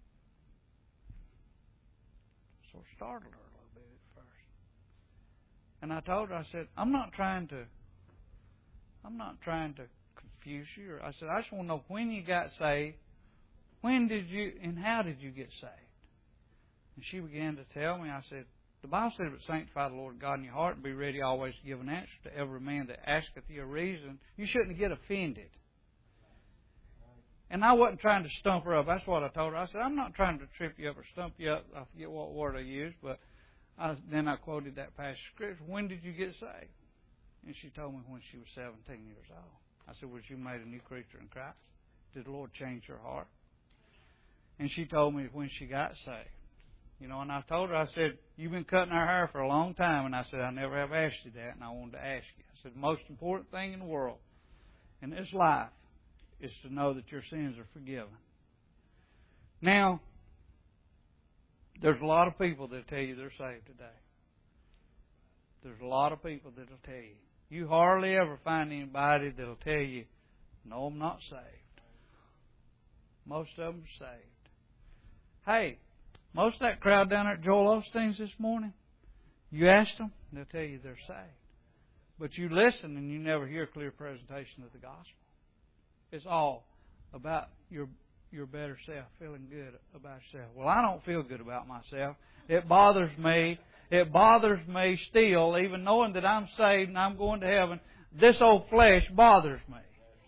So it startled her a little bit at first. And I told her, I said, I'm not trying to I'm not trying to confuse you. I said, I just want to know when you got saved, when did you, and how did you get saved? And she began to tell me. I said, the Bible said, but sanctify the Lord God in your heart and be ready always to give an answer to every man that asketh you a reason. You shouldn't get offended. And I wasn't trying to stump her up. That's what I told her. I said, I'm not trying to trip you up or stump you up. I forget what word I used, but I, then I quoted that passage of Scripture. When did you get saved? And she told me when she was seventeen years old. I said, was you made a new creature in Christ? Did the Lord change her heart? And she told me when she got saved. You know, and I told her, I said, you've been cutting our hair for a long time. And I said, I never have asked you that, and I wanted to ask you. I said, the most important thing in the world, in this life, is to know that your sins are forgiven. Now, there's a lot of people that tell you they're saved today. There's a lot of people that will tell you. You hardly ever find anybody that will tell you, no, I'm not saved. Most of them are saved. Hey, most of that crowd down there at Joel Osteen's this morning, you ask them, they'll tell you they're saved. But you listen and you never hear a clear presentation of the gospel. It's all about your your better self, feeling good about yourself. Well, I don't feel good about myself. It bothers me. It bothers me still, even knowing that I'm saved and I'm going to heaven. This old flesh bothers me.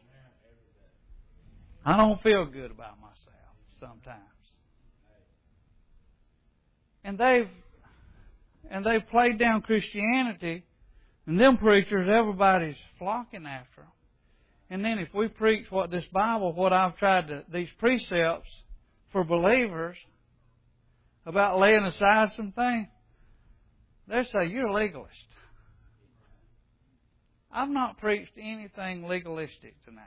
I don't feel good about myself sometimes. And they've and they've played down Christianity, and them preachers, everybody's flocking after them. And then if we preach what this Bible, what I've tried to, these precepts for believers about laying aside some things, they say, you're a legalist. I've not preached anything legalistic tonight.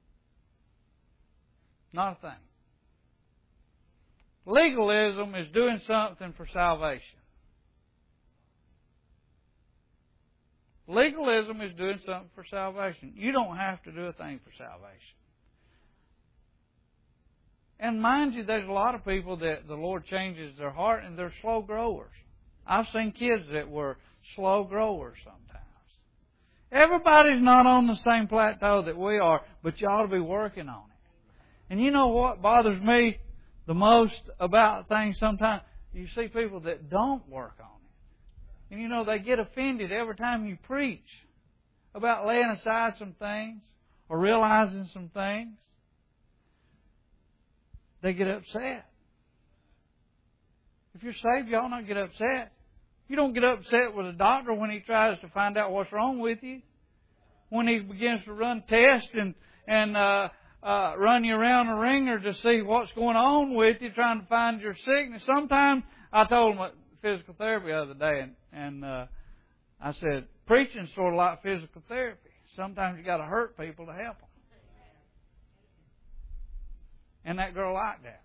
Not a thing. Legalism is doing something for salvation. Legalism is doing something for salvation. You don't have to do a thing for salvation. And mind you, there's a lot of people that the Lord changes their heart and they're slow growers. I've seen kids that were slow growers sometimes. Everybody's not on the same plateau that we are, but you ought to be working on it. And you know what bothers me the most about things sometimes? You see people that don't work on it. And you know, they get offended every time you preach about laying aside some things or realizing some things. They get upset. If you're saved, you ought not get upset. You don't get upset with a doctor when he tries to find out what's wrong with you. When he begins to run tests and, and uh, uh, run you around a ringer to see what's going on with you, trying to find your sickness. Sometimes, I told him at physical therapy the other day, and, and uh, I said, preaching's sort of like physical therapy. Sometimes you got to hurt people to help them. And that girl liked that.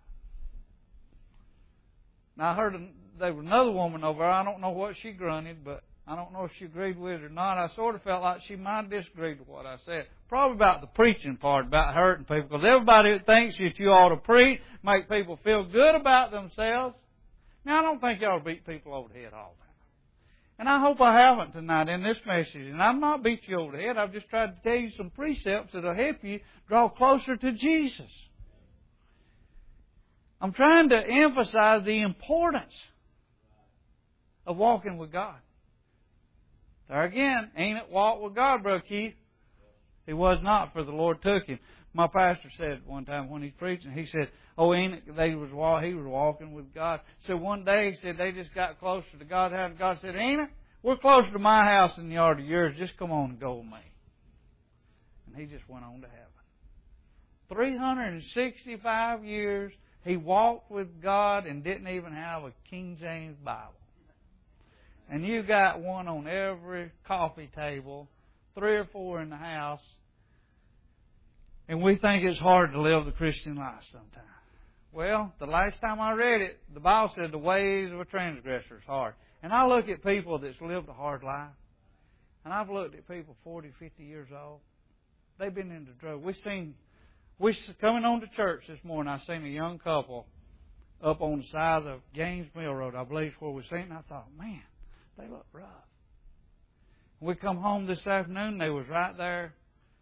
Now, I heard there was another woman over there. I don't know what she grunted, but I don't know if she agreed with it or not. I sort of felt like she might have disagreed with what I said. Probably about the preaching part, about hurting people. Because everybody thinks that you ought to preach, make people feel good about themselves. Now, I don't think you ought to beat people over the head all the time. And I hope I haven't tonight in this message. And I'm not beating you over the head. I've just tried to tell you some precepts that will help you draw closer to Jesus. I'm trying to emphasize the importance of walking with God. There again, ain't it walk with God, Brother Keith? He was not, for the Lord took him. My pastor said one time when he's preaching, he said, oh, ain't it, they was, he was walking with God. So one day he said they just got closer to God. And God said, ain't it? We're closer to my house than you are to yours. Just come on and go with me. And he just went on to heaven. three hundred sixty-five years he walked with God and didn't even have a King James Bible. And you got one on every coffee table, three or four in the house. And we think it's hard to live the Christian life sometimes. Well, the last time I read it, the Bible said the ways of a transgressor is hard. And I look at people that's lived a hard life. And I've looked at people forty, fifty years old. They've been into drugs. We've seen, we coming on to church this morning, I seen a young couple up on the side of Gaines Mill Road, I believe is where we seen it. And I thought, man, they look rough. When we come home this afternoon, they was right there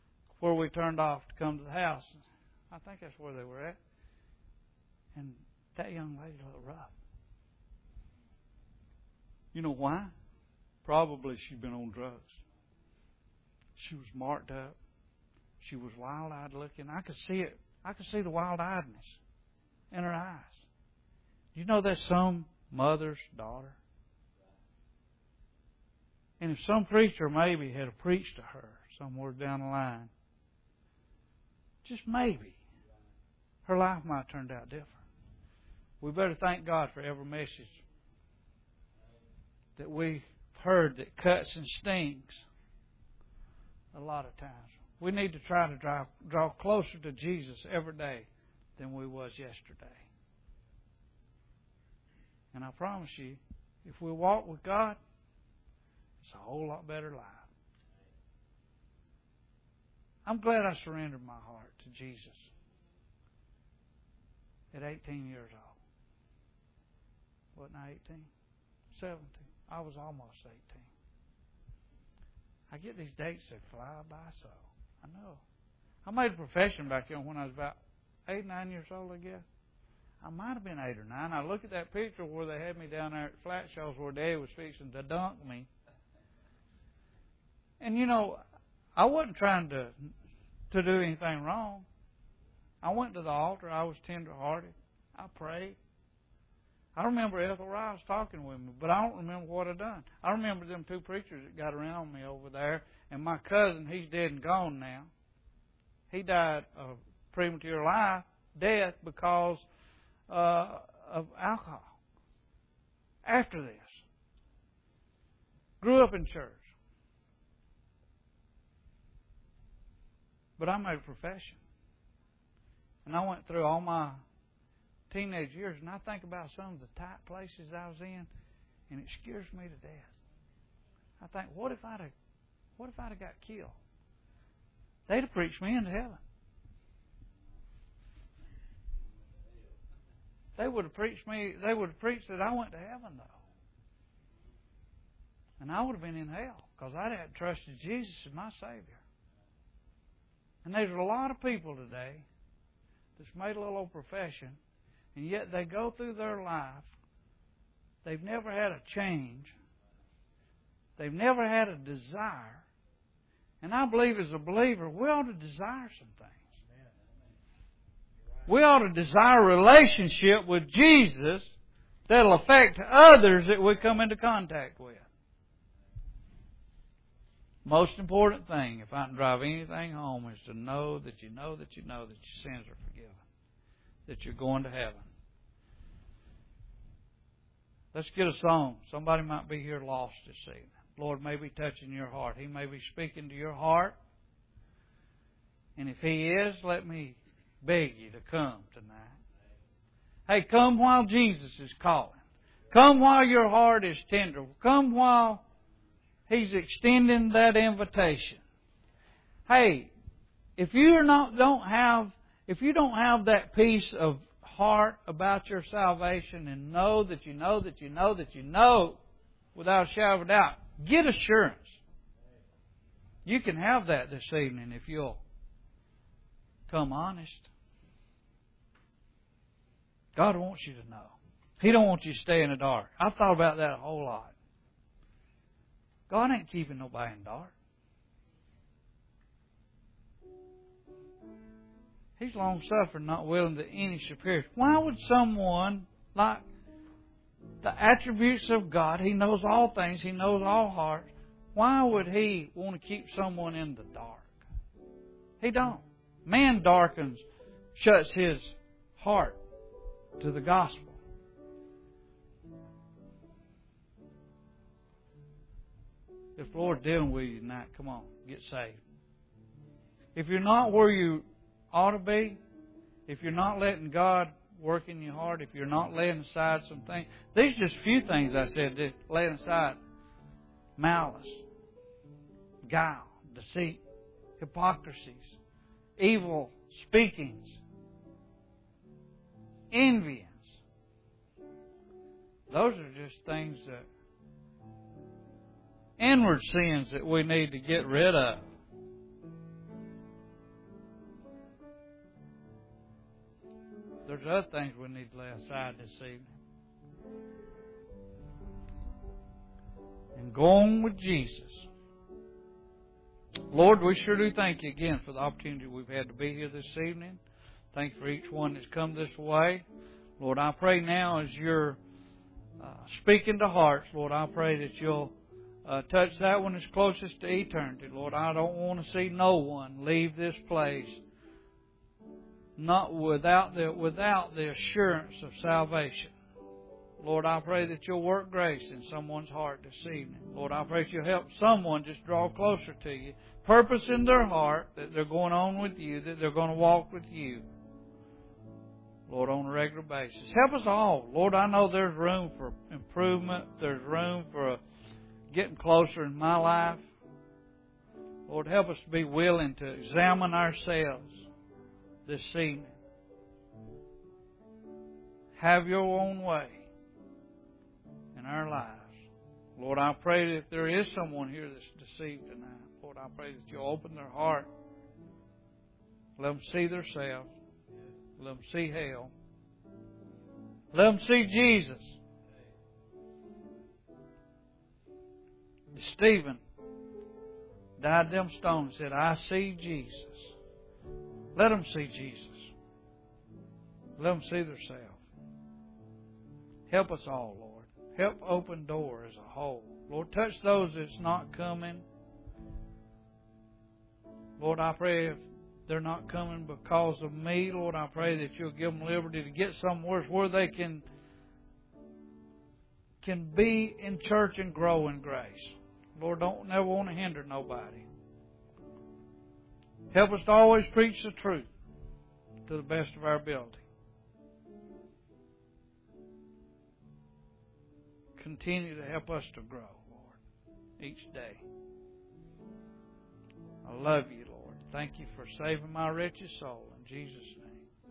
where we turned off to come to the house. I think that's where they were at. And that young lady looked rough. You know why? Probably she'd been on drugs. She was marked up. She was wild-eyed looking. I could see it. I could see the wild-eyedness in her eyes. You know that's some mother's daughter? And if some preacher maybe had preached to her somewhere down the line, just maybe, her life might have turned out different. We better thank God for every message that we've heard that cuts and stings a lot of times. We need to try to draw, draw closer to Jesus every day than we was yesterday. And I promise you, if we walk with God, it's a whole lot better life. I'm glad I surrendered my heart to Jesus at eighteen years old. Wasn't I eighteen? seventeen. I was almost eighteen. I get these dates that fly by so. I know. I made a profession back then when I was about eight, nine years old, I guess. I might have been eight or nine. I look at that picture where they had me down there at Flat Shows where Daddy was fixing to dunk me. And, you know, I wasn't trying to to do anything wrong. I went to the altar. I was tender-hearted. I prayed. I remember Ethel Rice talking with me, but I don't remember what I done. I remember them two preachers that got around me over there, and my cousin, he's dead and gone now. He died of premature life, death, because uh, of alcohol. After this. Grew up in church. But I made a profession. And I went through all my teenage years, and I think about some of the tight places I was in, and it scares me to death. I think, what if I'd have, what if I'd have got killed? They'd have preached me into heaven. They would have preached me. They would have preached that I went to heaven, though, and I would have been in hell because I hadn't trusted Jesus as my Savior. And there's a lot of people today that's made a little profession, and yet they go through their life. They've never had a change. They've never had a desire. And I believe as a believer, we ought to desire some things. We ought to desire a relationship with Jesus that'll affect others that we come into contact with. Most important thing, if I can drive anything home, is to know that you know that you know that your sins are forgiven. That you're going to heaven. Let's get a song. Somebody might be here lost this evening. Lord may be touching your heart. He may be speaking to your heart. And if He is, let me beg you to come tonight. Hey, come while Jesus is calling. Come while your heart is tender. Come while He's extending that invitation. Hey, if you are not don't have if you don't have that peace of heart about your salvation and know that you know that you know that you know without a shadow of a doubt, get assurance. You can have that this evening if you'll come honest. God wants you to know. He don't want you to stay in the dark. I've thought about that a whole lot. God ain't keeping nobody in the dark. He's long-suffering, not willing that any should perish. Why would someone, like the attributes of God, He knows all things, He knows all hearts, why would He want to keep someone in the dark? He don't. Man darkens, shuts his heart to the gospel. If the Lord's dealing with you tonight, come on, get saved. If you're not where you ought to be, if you're not letting God work in your heart, if you're not laying aside some things, these are just a few things I said, that laying aside malice, guile, deceit, hypocrisies, evil speakings, envyings. Those are just things that inward sins that we need to get rid of. There's other things we need to lay aside this evening. And go on with Jesus. Lord, we sure do thank You again for the opportunity we've had to be here this evening. Thank You for each one that's come this way. Lord, I pray now as You're uh, speaking to hearts, Lord, I pray that You'll uh, touch that one that's closest to eternity. Lord, I don't want to see no one leave this place not without the, without the assurance of salvation. Lord, I pray that You'll work grace in someone's heart this evening. Lord, I pray that You'll help someone just draw closer to You. Purpose in their heart that they're going on with You, that they're going to walk with You. Lord, on a regular basis. Help us all. Lord, I know there's room for improvement. There's room for uh, getting closer in my life. Lord, help us to be willing to examine ourselves this evening. Have Your own way in our lives. Lord, I pray that if there is someone here that's deceived tonight, Lord, I pray that You'll open their heart. Let them see themselves. Let them see hell. Let them see Jesus. Stephen died them stones and said, I see Jesus. Let them see Jesus. Let them see themselves. Help us all, Lord. Help open door as a whole. Lord, touch those that's not coming. Lord, I pray if they're not coming because of me, Lord, I pray that You'll give them liberty to get somewhere where they can, can be in church and grow in grace. Lord, don't never want to hinder nobody. Help us to always preach the truth to the best of our ability. Continue to help us to grow, Lord, each day. I love You, Lord. Thank You for saving my wretched soul. In Jesus' name.